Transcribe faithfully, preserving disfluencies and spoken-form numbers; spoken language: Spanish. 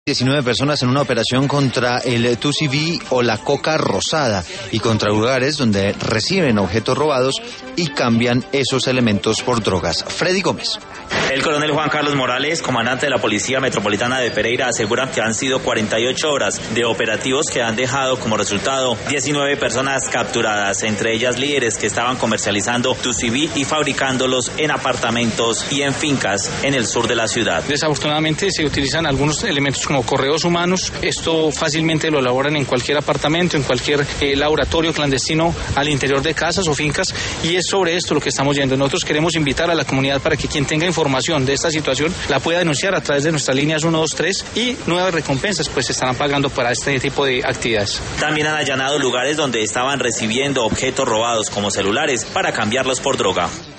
diecinueve personas en una operación contra el Tusi B o la coca rosada y contra lugares donde reciben objetos robados y cambian esos elementos por drogas. Freddy Gómez. El coronel Juan Carlos Morales, comandante de la Policía Metropolitana de Pereira, asegura que han sido cuarenta y ocho horas de operativos que han dejado como resultado diecinueve personas capturadas, entre ellas líderes que estaban comercializando Tusi B y fabricándolos en apartamentos y en fincas en el sur de la ciudad. Desafortunadamente se utilizan algunos elementos como correos humanos. Esto fácilmente lo elaboran en cualquier apartamento, en cualquier eh, laboratorio clandestino al interior de casas o fincas, y es sobre esto lo que estamos yendo. Nosotros queremos invitar a la comunidad para que quien tenga información de esta situación la pueda denunciar a través de nuestras líneas uno dos tres, y nuevas recompensas pues se estarán pagando para este tipo de actividades. También han allanado lugares donde estaban recibiendo objetos robados como celulares para cambiarlos por droga.